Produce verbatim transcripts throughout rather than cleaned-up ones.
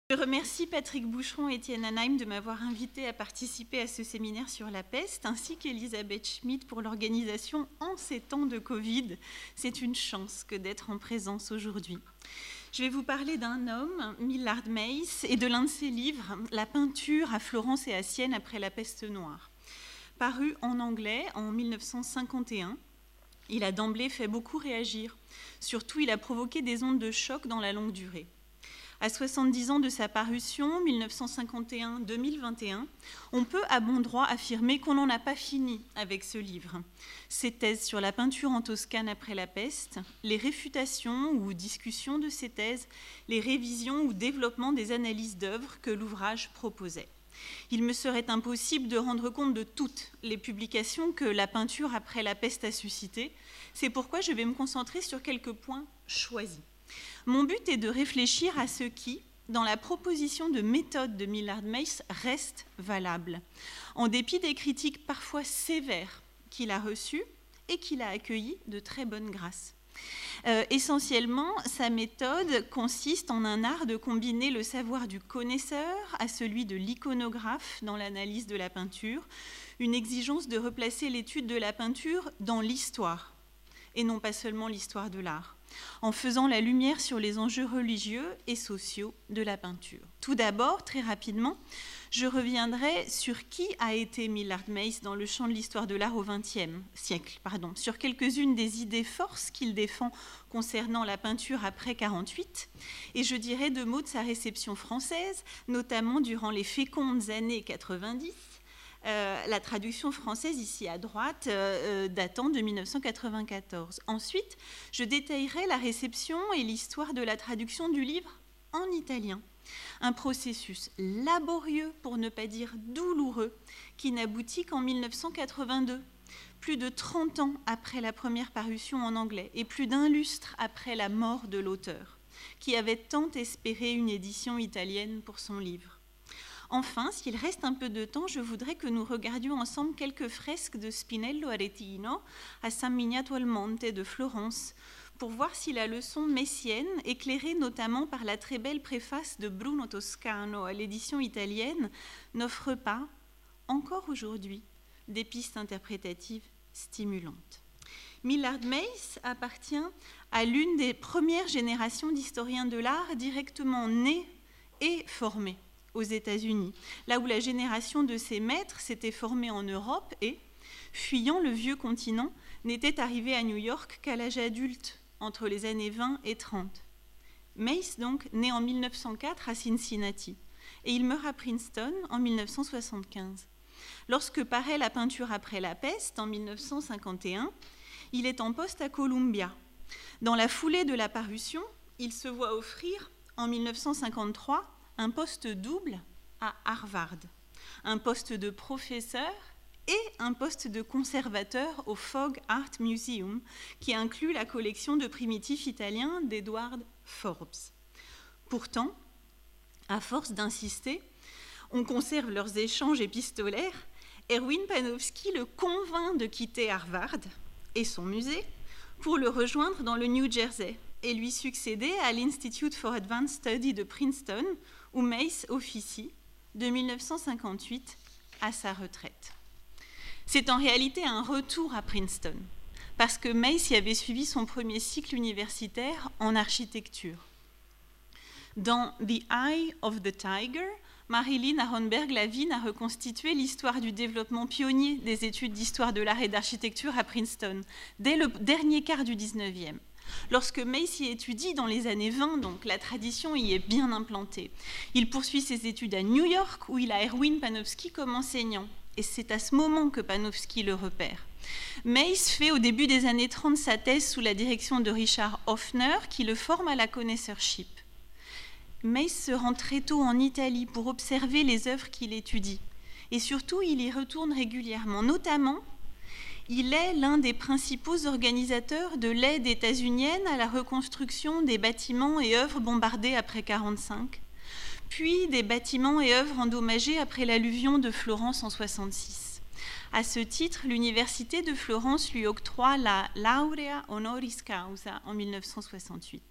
Je remercie Patrick Boucheron et Étienne Anheim de m'avoir invité à participer à ce séminaire sur la peste, ainsi qu'Elisabeth Schmidt pour l'organisation en ces temps de Covid. C'est une chance que d'être en présence aujourd'hui. Je vais vous parler d'un homme, Millard Mace, et de l'un de ses livres, La peinture à Florence et à Sienne après la peste noire. Paru en anglais en mille neuf cent cinquante et un, il a d'emblée fait beaucoup réagir. Surtout, il a provoqué des ondes de choc dans la longue durée. À soixante-dix ans de sa parution, mille neuf cent cinquante et un à deux mille vingt et un, on peut à bon droit affirmer qu'on n'en a pas fini avec ce livre. Ses thèses sur la peinture en Toscane après la peste, les réfutations ou discussions de ces thèses, les révisions ou développements des analyses d'œuvres que l'ouvrage proposait. Il me serait impossible de rendre compte de toutes les publications que la peinture après la peste a suscitées. C'est pourquoi je vais me concentrer sur quelques points choisis. Mon but est de réfléchir à ce qui, dans la proposition de méthode de Millard Mace, reste valable, en dépit des critiques parfois sévères qu'il a reçues et qu'il a accueillies de très bonne grâce. Euh, essentiellement, sa méthode consiste en un art de combiner le savoir du connaisseur à celui de l'iconographe dans l'analyse de la peinture, une exigence de replacer l'étude de la peinture dans l'histoire, et non pas seulement l'histoire de l'art, en faisant la lumière sur les enjeux religieux et sociaux de la peinture. Tout d'abord, très rapidement, je reviendrai sur qui a été Millard Mace dans le champ de l'histoire de l'art au vingtième siècle, pardon, sur quelques-unes des idées forces qu'il défend concernant la peinture après quarante-huit, et je dirai deux mots de sa réception française, notamment durant les fécondes années quatre-vingt-dix, Euh, la traduction française ici à droite euh, datant de mille neuf cent quatre-vingt-quatorze. Ensuite, je détaillerai la réception et l'histoire de la traduction du livre en italien. Un processus laborieux, pour ne pas dire douloureux, qui n'aboutit qu'en mille neuf cent quatre-vingt-deux, plus de trente ans après la première parution en anglais et plus d'un lustre après la mort de l'auteur, qui avait tant espéré une édition italienne pour son livre. Enfin, s'il reste un peu de temps, je voudrais que nous regardions ensemble quelques fresques de Spinello Aretino à San Miniato al Monte de Florence, pour voir si la leçon messienne, éclairée notamment par la très belle préface de Bruno Toscano à l'édition italienne, n'offre pas, encore aujourd'hui, des pistes interprétatives stimulantes. Millard Mace appartient à l'une des premières générations d'historiens de l'art directement nés et formés aux États-Unis, là où la génération de ses maîtres s'était formée en Europe et, fuyant le vieux continent, n'était arrivée à New York qu'à l'âge adulte, entre les années vingt et trente. Mace, donc, naît en mille neuf cent quatre à Cincinnati, et il meurt à Princeton en mille neuf cent soixante-quinze. Lorsque paraît La peinture après la peste, en mille neuf cent cinquante et un, il est en poste à Columbia. Dans la foulée de la parution, il se voit offrir, en mille neuf cent cinquante-trois, un poste double à Harvard, un poste de professeur et un poste de conservateur au Fogg Art Museum, qui inclut la collection de primitifs italiens d'Edward Forbes. Pourtant, à force d'insister, on conserve leurs échanges épistolaires, Erwin Panofsky le convainc de quitter Harvard et son musée pour le rejoindre dans le New Jersey et lui succéder à l'Institute for Advanced Study de Princeton, où Mace officie de mille neuf cent cinquante-huit à sa retraite. C'est en réalité un retour à Princeton, parce que Mace y avait suivi son premier cycle universitaire en architecture. Dans The Eye of the Tiger, Marilyn Aronberg-Lavin a reconstitué l'histoire du développement pionnier des études d'histoire de l'art et d'architecture à Princeton, dès le dernier quart du dix-neuvième. Lorsque Mace y étudie dans les années vingt, donc la tradition y est bien implantée. Il poursuit ses études à New York, où il a Erwin Panofsky comme enseignant. Et c'est à ce moment que Panofsky le repère. Mace fait au début des années trente sa thèse sous la direction de Richard Hoffner, qui le forme à la connoisseurship. Mace se rend très tôt en Italie pour observer les œuvres qu'il étudie. Et surtout, il y retourne régulièrement, notamment... Il est l'un des principaux organisateurs de l'aide états-unienne à la reconstruction des bâtiments et œuvres bombardés après mille neuf cent quarante-cinq, puis des bâtiments et œuvres endommagés après l'alluvion de Florence en mille neuf cent soixante-six. À ce titre, l'Université de Florence lui octroie la Laurea Honoris Causa en mille neuf cent soixante-huit.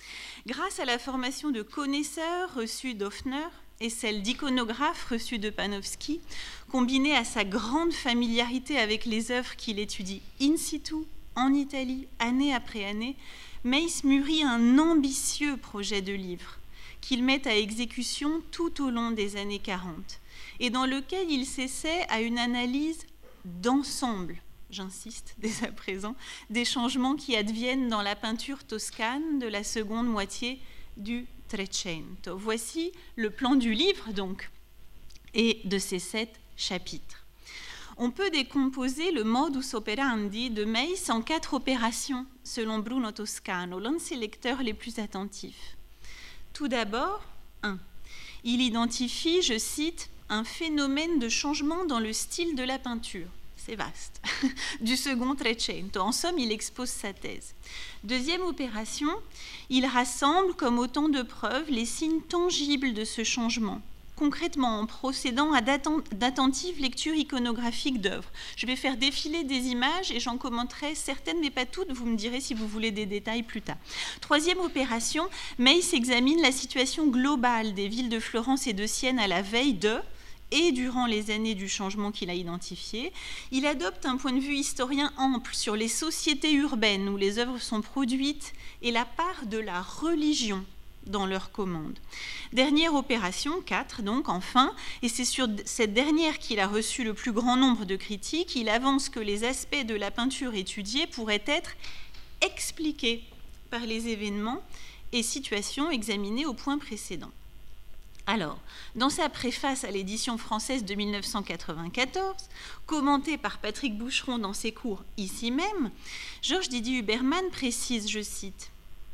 Grâce à la formation de connaisseurs reçue d'Hoffner et celle d'iconographe reçue de Panofsky, combinée à sa grande familiarité avec les œuvres qu'il étudie in situ, en Italie, année après année, Meis mûrit un ambitieux projet de livre qu'il met à exécution tout au long des années quarante et dans lequel il s'essaie à une analyse d'ensemble, j'insiste dès à présent, des changements qui adviennent dans la peinture toscane de la seconde moitié du Trecento. Voici le plan du livre, donc, et de ses sept chapitres. On peut décomposer le modus operandi de Meis en quatre opérations, selon Bruno Toscano, l'un de ses lecteurs les plus attentifs. Tout d'abord, un. Il identifie, je cite, un phénomène de changement dans le style de la peinture. C'est vaste, du second Trecento. En somme, il expose sa thèse. Deuxième opération, il rassemble comme autant de preuves les signes tangibles de ce changement, concrètement en procédant à d'attentives lectures iconographiques d'œuvres. Je vais faire défiler des images et j'en commenterai certaines, mais pas toutes. Vous me direz si vous voulez des détails plus tard. Troisième opération, Meis examine la situation globale des villes de Florence et de Sienne à la veille de et durant les années du changement qu'il a identifié. Il adopte un point de vue historien ample sur les sociétés urbaines où les œuvres sont produites et la part de la religion dans leur commande. Dernière opération, quatre donc, enfin, et c'est sur cette dernière qu'il a reçu le plus grand nombre de critiques, il avance que les aspects de la peinture étudiée pourraient être expliqués par les événements et situations examinées au point précédent. Alors, dans sa préface à l'édition française de mille neuf cent quatre-vingt-quatorze, commentée par Patrick Boucheron dans ses cours ici même, Georges Didier Huberman précise, je cite,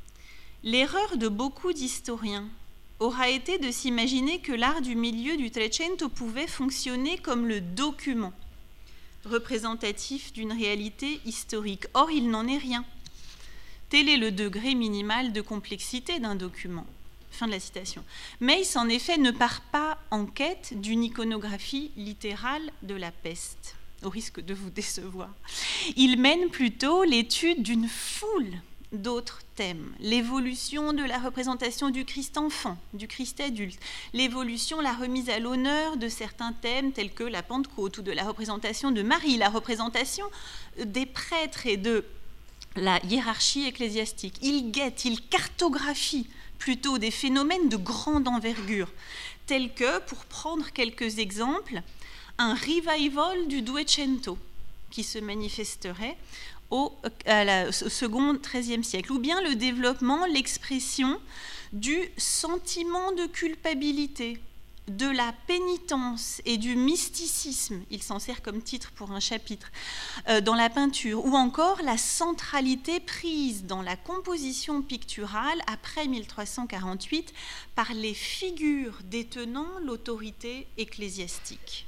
« L'erreur de beaucoup d'historiens aura été de s'imaginer que l'art du milieu du Trecento pouvait fonctionner comme le document représentatif d'une réalité historique. Or, il n'en est rien. Tel est le degré minimal de complexité d'un document. » Fin de la citation. Meis, en effet, ne part pas en quête d'une iconographie littérale de la peste, au risque de vous décevoir. Il mène plutôt l'étude d'une foule d'autres thèmes. L'évolution de la représentation du Christ enfant, du Christ adulte, l'évolution, la remise à l'honneur de certains thèmes tels que la Pentecôte ou de la représentation de Marie, la représentation des prêtres et de la hiérarchie ecclésiastique. Il guette, il cartographie plutôt des phénomènes de grande envergure, tels que, pour prendre quelques exemples, un revival du Duecento qui se manifesterait au, à la, au second treizième siècle, ou bien le développement, l'expression du sentiment de culpabilité, de la pénitence et du mysticisme, il s'en sert comme titre pour un chapitre, euh, dans la peinture, ou encore la centralité prise dans la composition picturale après mille trois cent quarante-huit par les figures détenant l'autorité ecclésiastique.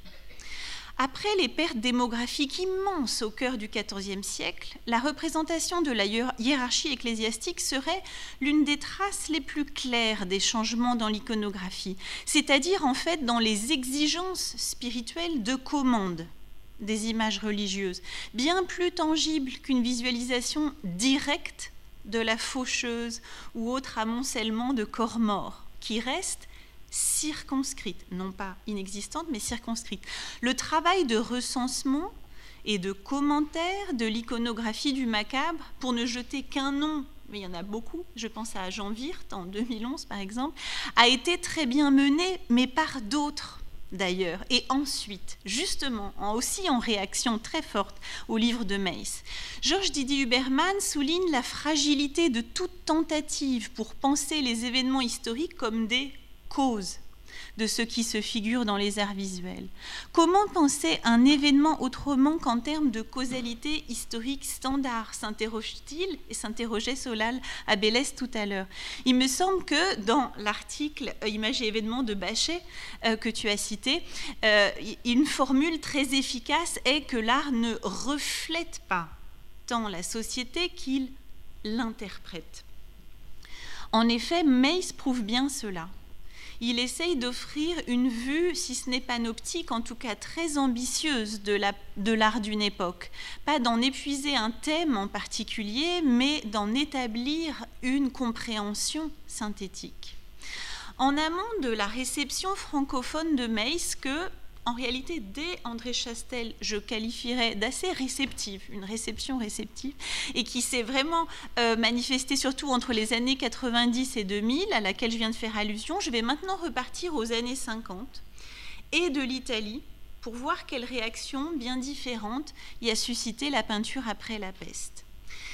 Après les pertes démographiques immenses au cœur du quatorzième siècle, la représentation de la hiérarchie ecclésiastique serait l'une des traces les plus claires des changements dans l'iconographie, c'est-à-dire en fait dans les exigences spirituelles de commande des images religieuses, bien plus tangibles qu'une visualisation directe de la faucheuse ou autre amoncellement de corps morts, qui reste circonscrite, non pas inexistante, mais circonscrite. Le travail de recensement et de commentaire de l'iconographie du macabre, pour ne jeter qu'un nom, mais il y en a beaucoup, je pense à Jean Wirth en deux mille onze par exemple, a été très bien mené, mais par d'autres d'ailleurs. Et ensuite, justement, aussi en réaction très forte au livre de Meis, Georges Didier Huberman souligne la fragilité de toute tentative pour penser les événements historiques comme des cause de ce qui se figure dans les arts visuels. Comment penser un événement autrement qu'en termes de causalité historique standard, s'interroge-t-il et s'interrogeait Solal Abélès tout à l'heure. Il me semble que dans l'article euh, Images et événements de Bachet euh, que tu as cité, euh, une formule très efficace est que l'art ne reflète pas tant la société qu'il l'interprète. En effet, Meis prouve bien cela. il essaye d'offrir une vue, si ce n'est panoptique, en tout cas très ambitieuse de, la, de l'art d'une époque. Pas d'en épuiser un thème en particulier, mais d'en établir une compréhension synthétique. En amont de la réception francophone de Meis, que, en réalité, dès André Chastel, je qualifierais d'assez réceptive, une réception réceptive, et qui s'est vraiment euh, manifestée surtout entre les années quatre-vingt-dix et deux mille, à laquelle je viens de faire allusion. Je vais maintenant repartir aux années cinquante et de l'Italie pour voir quelle réaction bien différente y a suscité la peinture après la peste.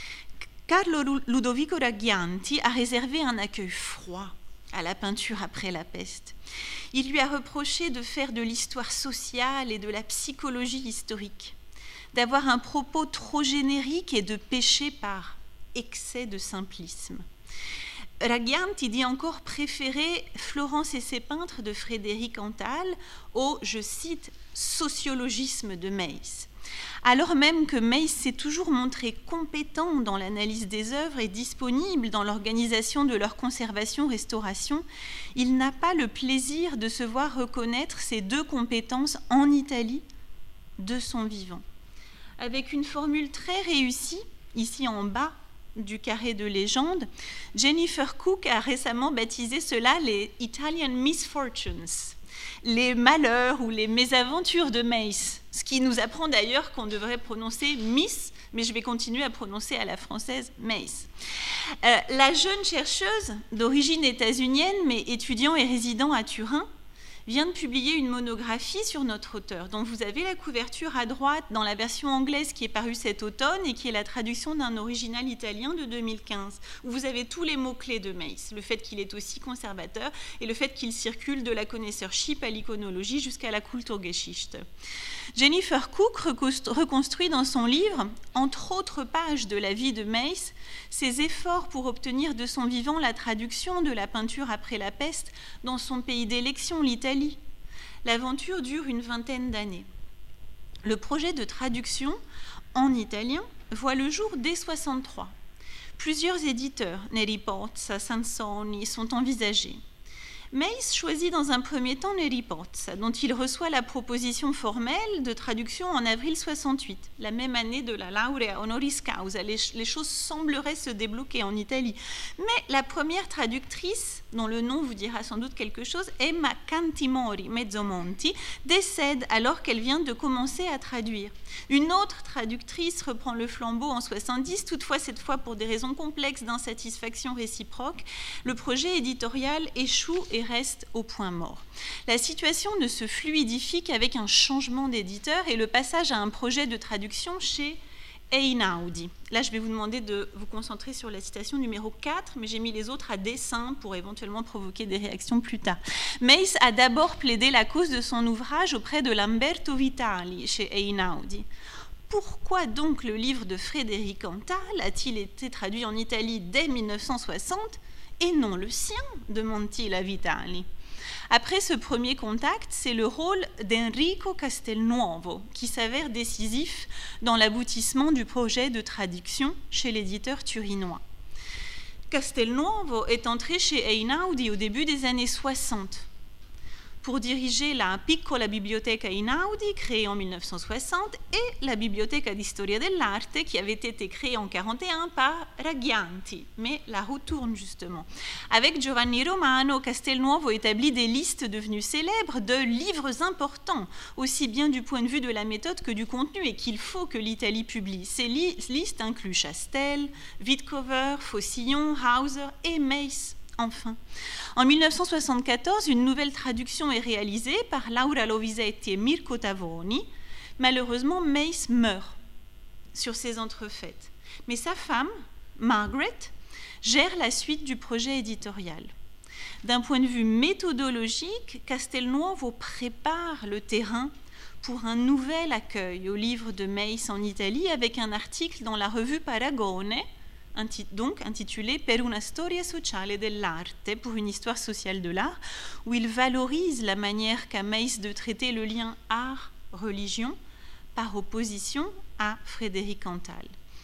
Carlo Ludovico Ragghianti a réservé un accueil froid à la peinture après la peste. Il lui a reproché de faire de l'histoire sociale et de la psychologie historique, d'avoir un propos trop générique et de pécher par excès de simplisme. Ragghianti dit encore préférer Florence et ses peintres de Frédéric Antal au, je cite, sociologisme de Meis. Alors même que Meis s'est toujours montré compétent dans l'analyse des œuvres et disponible dans l'organisation de leur conservation-restauration, il n'a pas le plaisir de se voir reconnaître ces deux compétences en Italie de son vivant. Avec une formule très réussie, ici en bas du carré de légende, Jennifer Cook a récemment baptisé cela les Italian Misfortunes, les malheurs ou les mésaventures de Meis, ce qui nous apprend d'ailleurs qu'on devrait prononcer Miss, mais je vais continuer à prononcer à la française Meis. Euh, la jeune chercheuse, d'origine états-unienne, mais étudiant et résidant à Turin, vient de publier une monographie sur notre auteur, dont vous avez la couverture à droite dans la version anglaise qui est parue cet automne et qui est la traduction d'un original italien de deux mille quinze, où vous avez tous les mots-clés de Meis, le fait qu'il est aussi conservateur et le fait qu'il circule de la connaisseurship à l'iconologie jusqu'à la Kulturgeschichte. Jennifer Cook reconstruit dans son livre, entre autres pages de la vie de Meis, ses efforts pour obtenir de son vivant la traduction de la peinture après la peste dans son pays d'élection, l'Italie. L'aventure dure une vingtaine d'années. Le projet de traduction en italien voit le jour dès soixante-trois. Plusieurs éditeurs, Neri Pozza, Sansoni, sont envisagés. Meis choisit dans un premier temps Neri Pozza, dont il reçoit la proposition formelle de traduction en avril soixante-huit, la même année de la laurea honoris causa. Les, les choses sembleraient se débloquer en Italie. Mais la première traductrice, dont le nom vous dira sans doute quelque chose, Emma Cantimori Mezzomonti, décède alors qu'elle vient de commencer à traduire. Une autre traductrice reprend le flambeau en soixante-dix, toutefois cette fois pour des raisons complexes d'insatisfaction réciproque. Le projet éditorial échoue et reste au point mort. La situation ne se fluidifie qu'avec un changement d'éditeur et le passage à un projet de traduction chez Einaudi. Là, je vais vous demander de vous concentrer sur la citation numéro quatre, mais j'ai mis les autres à dessein pour éventuellement provoquer des réactions plus tard. Meis a d'abord plaidé la cause de son ouvrage auprès de Lamberto Vitali chez Einaudi. Pourquoi donc le livre de Frédéric Antal a-t-il été traduit en Italie dès mille neuf cent soixante et non le sien, demande-t-il à Vitali. Après ce premier contact, c'est le rôle d'Enrico Castelnuovo qui s'avère décisif dans l'aboutissement du projet de traduction chez l'éditeur turinois. Castelnuovo est entré chez Einaudi au début des années soixante pour diriger la Piccola Biblioteca Einaudi, créée en mille neuf cent soixante, et la Biblioteca di Storia dell'Arte, qui avait été créée en mille neuf cent quarante et un par Ragghianti. Mais la roue tourne justement. Avec Giovanni Romano, Castelnuovo établit des listes devenues célèbres de livres importants, aussi bien du point de vue de la méthode que du contenu, et qu'il faut que l'Italie publie. Ces li- listes incluent Chastel, Wittcover, Faucillon, Hauser et Meis. Enfin, en mille neuf cent soixante-quatorze, une nouvelle traduction est réalisée par Laura Lovisetti et Mirko Tavoni. Malheureusement, Meis meurt sur ces entrefaites. Mais sa femme, Margaret, gère la suite du projet éditorial. D'un point de vue méthodologique, Castelnuovo prépare le terrain pour un nouvel accueil au livre de Meis en Italie avec un article dans la revue Paragone, donc intitulé Per una storia sociale dell'arte, pour une histoire sociale de l'art, où il valorise la manière qu'a Meis de traiter le lien art-religion par opposition à Frédéric Antal.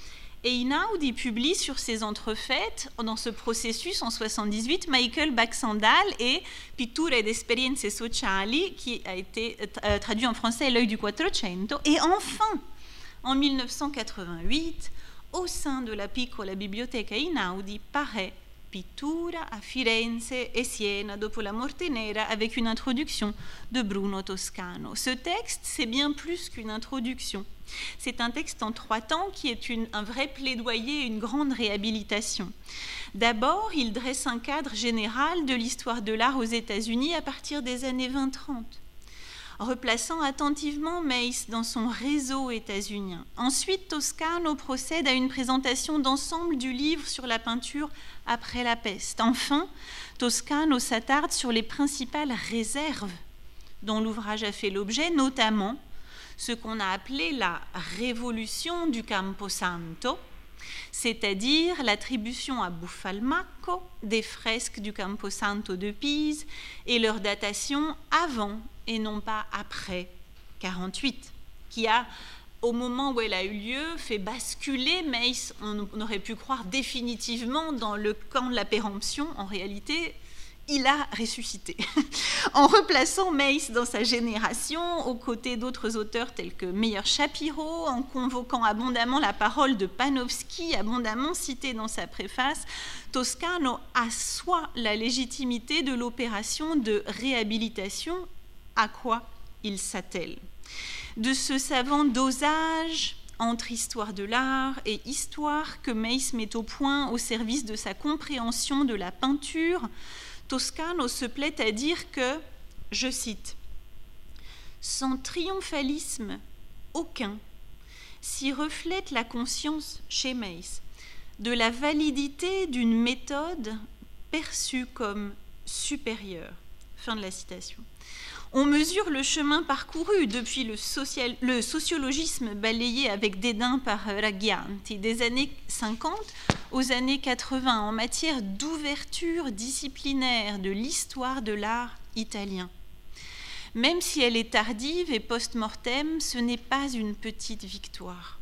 Einaudi publie sur ces entrefaites, dans ce processus en soixante-dix-huit, Michael Baxandal et Pitture ed esperienze sociali, qui a été euh, traduit en français L'œil du Quattrocento. Et enfin, en mille neuf cent quatre-vingt-huit, au sein de la Piccola Biblioteca Einaudi, paraît Pittura a Firenze e Siena dopo la morte nera, avec une introduction de Bruno Toscano. Ce texte, c'est bien plus qu'une introduction. C'est un texte en trois temps qui est une, un vrai plaidoyer, une grande réhabilitation. D'abord, il dresse un cadre général de l'histoire de l'art aux États-Unis à partir des années vingt trente, replaçant attentivement Mace dans son réseau états-unien. Ensuite, Toscano procède à une présentation d'ensemble du livre sur la peinture après la peste. Enfin, Toscano s'attarde sur les principales réserves dont l'ouvrage a fait l'objet, notamment ce qu'on a appelé la révolution du Camposanto, c'est-à-dire l'attribution à Buffalmacco des fresques du Camposanto de Pise et leur datation avant et non pas après quarante-huit, qui a, au moment où elle a eu lieu, fait basculer Mace, on aurait pu croire définitivement dans le camp de la péremption. En réalité, il a ressuscité, en replaçant Mace dans sa génération, aux côtés d'autres auteurs tels que Meyer Shapiro, en convoquant abondamment la parole de Panofsky, abondamment cité dans sa préface. Toscano assoit la légitimité de l'opération de réhabilitation. À quoi il s'attelle? De ce savant dosage entre histoire de l'art et histoire que Mace met au point au service de sa compréhension de la peinture, Toscano se plaît à dire que, je cite, « Sans triomphalisme aucun s'y reflète la conscience chez Mace de la validité d'une méthode perçue comme supérieure. » Fin de la citation. On mesure le chemin parcouru depuis le, social, le sociologisme balayé avec dédain par Raggianti des années cinquante aux années quatre-vingts en matière d'ouverture disciplinaire de l'histoire de l'art italien. Même si elle est tardive et post-mortem, ce n'est pas une petite victoire.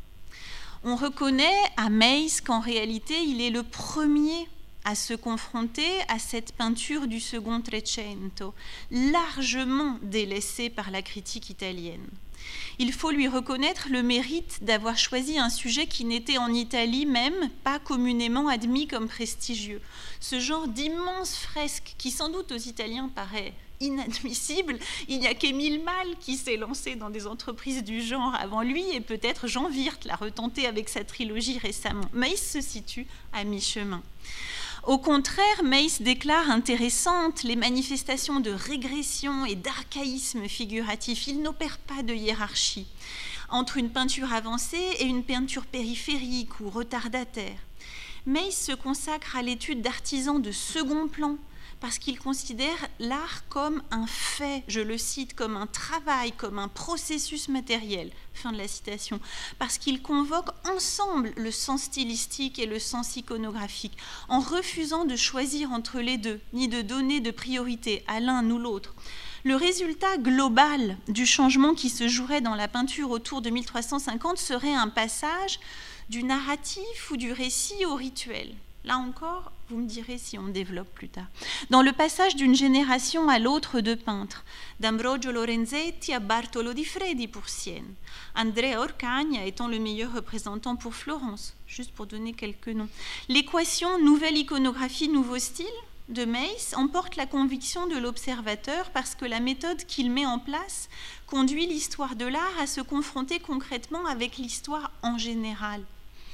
On reconnaît à Mace qu'en réalité, il est le premier à se confronter à cette peinture du second Trecento, largement délaissée par la critique italienne. Il faut lui reconnaître le mérite d'avoir choisi un sujet qui n'était en Italie même pas communément admis comme prestigieux. Ce genre d'immenses fresques qui sans doute aux Italiens paraît inadmissible. Il n'y a qu'Émile Malle qui s'est lancé dans des entreprises du genre avant lui et peut-être Jean Wirth l'a retenté avec sa trilogie récemment. Mace se situe à mi-chemin. Au contraire, Mace déclare intéressantes les manifestations de régression et d'archaïsme figuratif. Il n'opère pas de hiérarchie entre une peinture avancée et une peinture périphérique ou retardataire. Mace se consacre à l'étude d'artisans de second plan parce qu'il considère l'art comme un fait, je le cite, comme un travail, comme un processus matériel, fin de la citation, parce qu'il convoque ensemble le sens stylistique et le sens iconographique, en refusant de choisir entre les deux, ni de donner de priorité à l'un ou l'autre. Le résultat global du changement qui se jouerait dans la peinture autour de mille trois cent cinquante serait un passage du narratif ou du récit au rituel. Là encore, vous me direz si on développe plus tard. Dans le passage d'une génération à l'autre de peintres, d'Ambrogio Lorenzetti à Bartolo di Freddi pour Sienne, Andrea Orcagna étant le meilleur représentant pour Florence, juste pour donner quelques noms. L'équation nouvelle iconographie, nouveau style de Mace emporte la conviction de l'observateur parce que la méthode qu'il met en place conduit l'histoire de l'art à se confronter concrètement avec l'histoire en général.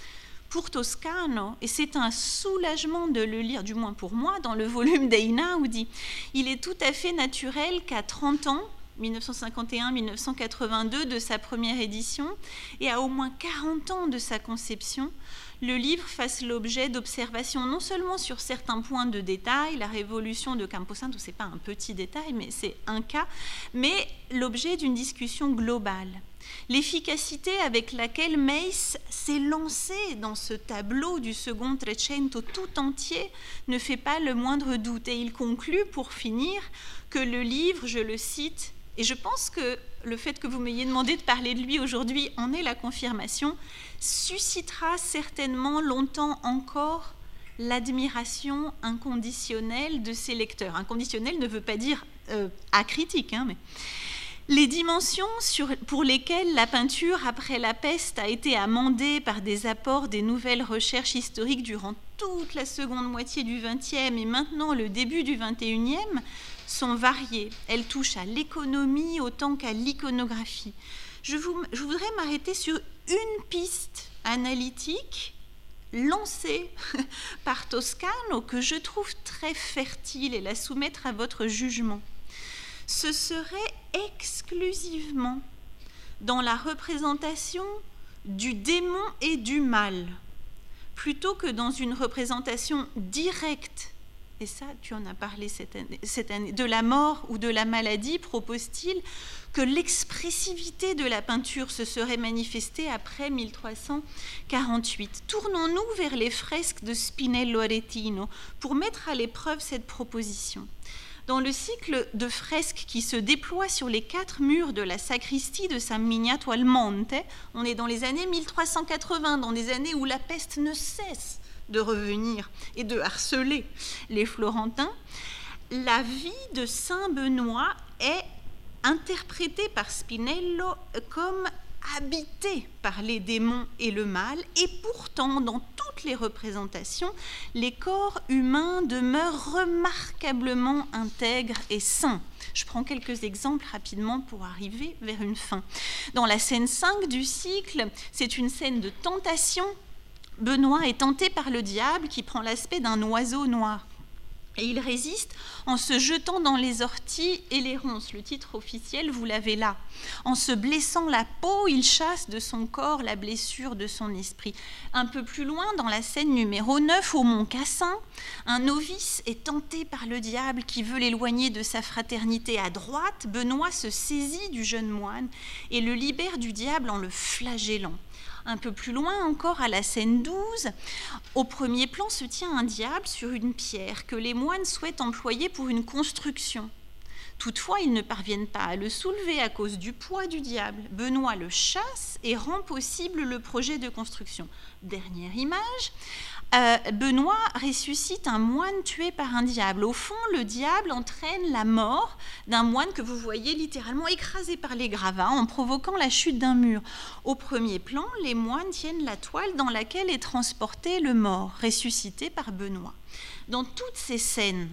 Pour Toscano, et c'est un soulagement de le lire, du moins pour moi, dans le volume d'Einaudi, il est tout à fait naturel qu'à trente ans, mille neuf cent cinquante et un à mille neuf cent quatre-vingt-deux de sa première édition, et à au moins quarante ans de sa conception, le livre fasse l'objet d'observations non seulement sur certains points de détail, la révolution de Camposanto, ce n'est pas un petit détail, mais c'est un cas, mais l'objet d'une discussion globale. L'efficacité avec laquelle Meis s'est lancé dans ce tableau du second Trecento tout entier ne fait pas le moindre doute. Et il conclut, pour finir, que le livre, je le cite, et je pense que le fait que vous m'ayez demandé de parler de lui aujourd'hui en est la confirmation, suscitera certainement longtemps encore l'admiration inconditionnelle de ses lecteurs. Inconditionnel ne veut pas dire euh, acritique, hein, mais... Les dimensions sur, pour lesquelles la peinture après la peste a été amendée par des apports des nouvelles recherches historiques durant toute la seconde moitié du vingtième et maintenant le début du vingt et unième sont variées. Elles touchent à l'économie autant qu'à l'iconographie. Je, vous, je voudrais m'arrêter sur une piste analytique lancée par Toscano que je trouve très fertile et la soumettre à votre jugement. Ce serait exclusivement dans la représentation du démon et du mal, plutôt que dans une représentation directe, et ça tu en as parlé cette année, cette année de la mort ou de la maladie, propose-t-il, que l'expressivité de la peinture se serait manifestée après mille trois cent quarante-huit. Tournons-nous vers les fresques de Spinello Aretino pour mettre à l'épreuve cette proposition. Dans le cycle de fresques qui se déploie sur les quatre murs de la sacristie de San Miniato al Monte, on est dans les années mille trois cent quatre-vingts, dans des années où la peste ne cesse de revenir et de harceler les Florentins, la vie de Saint Benoît est interprétée par Spinello comme habité par les démons et le mal, et pourtant, dans toutes les représentations, les corps humains demeurent remarquablement intègres et sains. Je prends quelques exemples rapidement pour arriver vers une fin. Dans la scène cinq du cycle, c'est une scène de tentation. Benoît est tenté par le diable qui prend l'aspect d'un oiseau noir. Et il résiste en se jetant dans les orties et les ronces. Le titre officiel, vous l'avez là. En se blessant la peau, il chasse de son corps la blessure de son esprit. Un peu plus loin, dans la scène numéro neuf, au Mont Cassin, un novice est tenté par le diable qui veut l'éloigner de sa fraternité. À droite, Benoît se saisit du jeune moine et le libère du diable en le flagellant. Un peu plus loin encore, à la scène douze, au premier plan se tient un diable sur une pierre que les moines souhaitent employer pour une construction. Toutefois, ils ne parviennent pas à le soulever à cause du poids du diable. Benoît le chasse et rend possible le projet de construction. Dernière image, euh, Benoît ressuscite un moine tué par un diable. Au fond, le diable entraîne la mort d'un moine que vous voyez littéralement écrasé par les gravats en provoquant la chute d'un mur. Au premier plan, les moines tiennent la toile dans laquelle est transporté le mort, ressuscité par Benoît. Dans toutes ces scènes,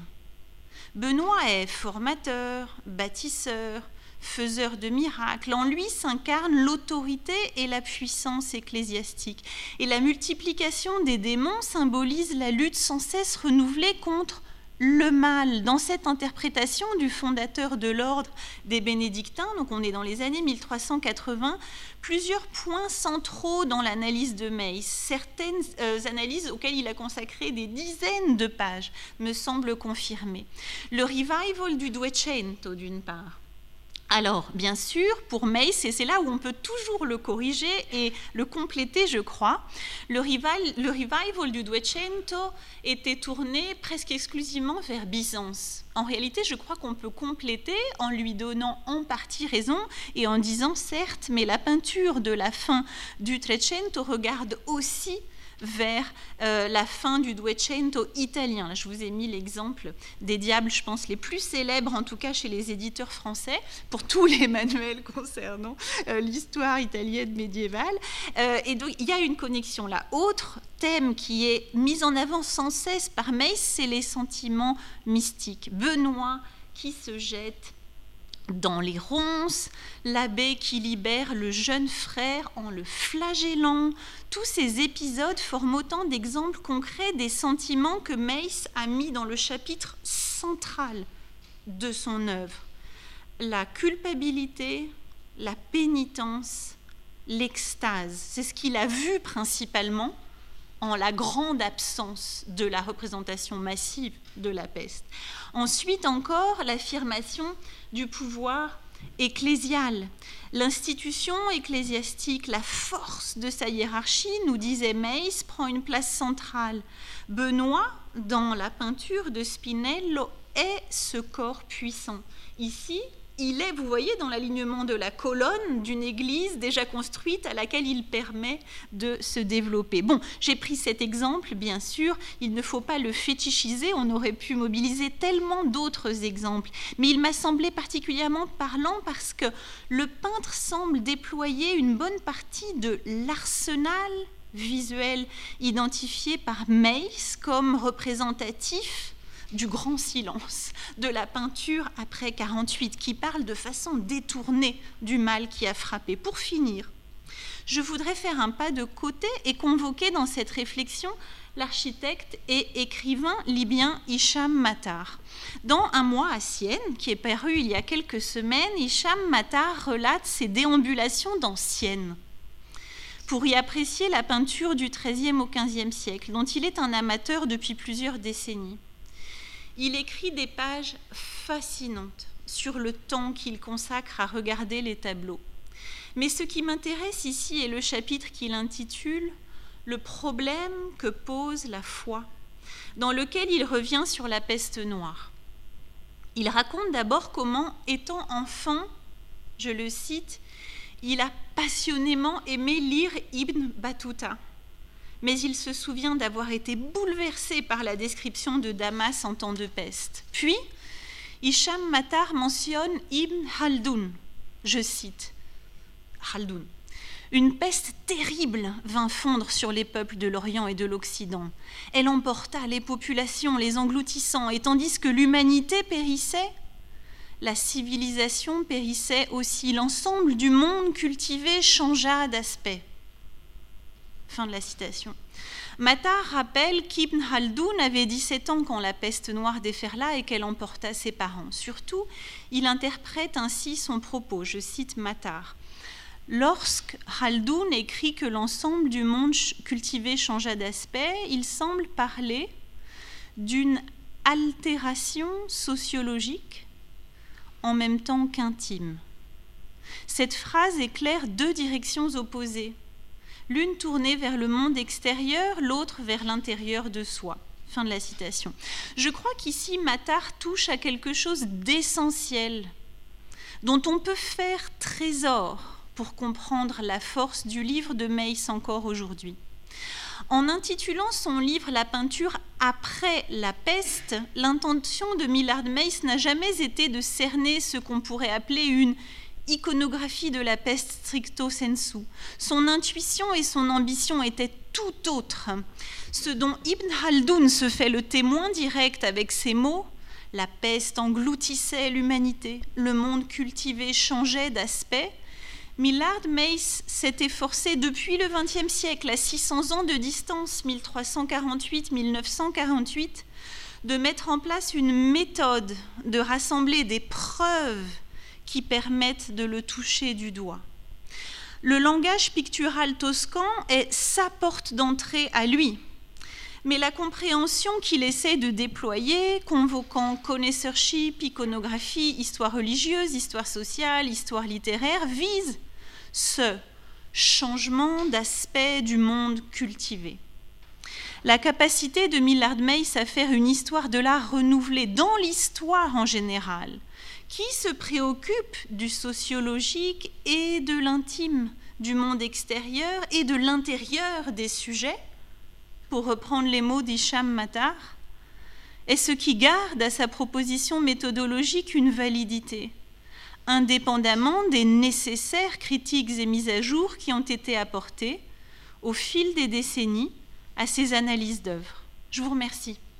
Benoît est formateur, bâtisseur, faiseur de miracles. En lui s'incarne l'autorité et la puissance ecclésiastique. Et la multiplication des démons symbolise la lutte sans cesse renouvelée contre le mal. Dans cette interprétation du fondateur de l'ordre des bénédictins, donc on est dans les années mille trois cent quatre-vingts, plusieurs points centraux dans l'analyse de Meis, certaines euh, analyses auxquelles il a consacré des dizaines de pages, me semblent confirmer. Le revival du Duecento, d'une part. Alors, bien sûr, pour Meis, et c'est là où on peut toujours le corriger et le compléter, je crois, le, rival, le revival du Duecento était tourné presque exclusivement vers Byzance. En réalité, je crois qu'on peut compléter en lui donnant en partie raison et en disant, certes, mais la peinture de la fin du Trecento regarde aussi vers euh, la fin du Duecento italien. Là, je vous ai mis l'exemple des diables, je pense, les plus célèbres, en tout cas chez les éditeurs français, pour tous les manuels concernant euh, l'histoire italienne médiévale. Euh, et donc, il y a une connexion là. Autre thème qui est mis en avant sans cesse par Meis, c'est les sentiments mystiques. Benoît qui se jette dans les ronces, l'abbé qui libère le jeune frère en le flagellant. Tous ces épisodes forment autant d'exemples concrets des sentiments que Meis a mis dans le chapitre central de son œuvre. La culpabilité, la pénitence, l'extase. C'est ce qu'il a vu principalement en la grande absence de la représentation massive de la peste. Ensuite encore, l'affirmation du pouvoir ecclésiale. L'institution ecclésiastique, la force de sa hiérarchie, nous disait Meis, prend une place centrale. Benoît, dans la peinture de Spinello, est ce corps puissant. Ici, il est, vous voyez, dans l'alignement de la colonne d'une église déjà construite à laquelle il permet de se développer. Bon, j'ai pris cet exemple, bien sûr, il ne faut pas le fétichiser, on aurait pu mobiliser tellement d'autres exemples, mais il m'a semblé particulièrement parlant parce que le peintre semble déployer une bonne partie de l'arsenal visuel identifié par Meis comme représentatif du grand silence, de la peinture après quarante-huit, qui parle de façon détournée du mal qui a frappé. Pour finir, je voudrais faire un pas de côté et convoquer dans cette réflexion l'architecte et écrivain libyen Hicham Matar. Dans Un mois à Sienne, qui est paru il y a quelques semaines, Hicham Matar relate ses déambulations dans Sienne pour y apprécier la peinture du treizième au quinzième siècle, dont il est un amateur depuis plusieurs décennies. Il écrit des pages fascinantes sur le temps qu'il consacre à regarder les tableaux. Mais ce qui m'intéresse ici est le chapitre qu'il intitule « Le problème que pose la foi », dans lequel il revient sur la peste noire. Il raconte d'abord comment, étant enfant, je le cite, il a passionnément aimé lire Ibn Battuta. Mais il se souvient d'avoir été bouleversé par la description de Damas en temps de peste. Puis, Hicham Matar mentionne Ibn Khaldoun, je cite, Khaldoun. Une peste terrible vint fondre sur les peuples de l'Orient et de l'Occident. Elle emporta les populations, les engloutissant, et tandis que l'humanité périssait, la civilisation périssait aussi. L'ensemble du monde cultivé changea d'aspect. Fin de la citation. Matar rappelle qu'Ibn Khaldoun avait dix-sept ans quand la peste noire déferla et qu'elle emporta ses parents. Surtout, il interprète ainsi son propos, je cite Matar. Lorsque Khaldoun écrit que l'ensemble du monde cultivé changea d'aspect, il semble parler d'une altération sociologique en même temps qu'intime. Cette phrase éclaire deux directions opposées. L'une tournée vers le monde extérieur, l'autre vers l'intérieur de soi. Fin de la citation. Je crois qu'ici, Matar touche à quelque chose d'essentiel, dont on peut faire trésor pour comprendre la force du livre de Meis encore aujourd'hui. En intitulant son livre « La peinture après la peste », l'intention de Millard Meis n'a jamais été de cerner ce qu'on pourrait appeler une iconographie de la peste stricto sensu. Son intuition et son ambition étaient tout autres. Ce dont Ibn Khaldoun se fait le témoin direct avec ces mots, la peste engloutissait l'humanité, le monde cultivé changeait d'aspect, Millard Meis s'est efforcé depuis le vingtième siècle, à six cents ans de distance, mille trois cent quarante-huit à mille neuf cent quarante-huit, de mettre en place une méthode, de rassembler des preuves qui permettent de le toucher du doigt. Le langage pictural toscan est sa porte d'entrée à lui, mais la compréhension qu'il essaie de déployer, convoquant connoisseurship, iconographie, histoire religieuse, histoire sociale, histoire littéraire, vise ce changement d'aspect du monde cultivé. La capacité de Millard Meis à faire une histoire de l'art renouvelée dans l'histoire en général, qui se préoccupe du sociologique et de l'intime, du monde extérieur et de l'intérieur des sujets, pour reprendre les mots d'Hicham Matar, est ce qui garde à sa proposition méthodologique une validité, indépendamment des nécessaires critiques et mises à jour qui ont été apportées au fil des décennies à ces analyses d'œuvres. Je vous remercie.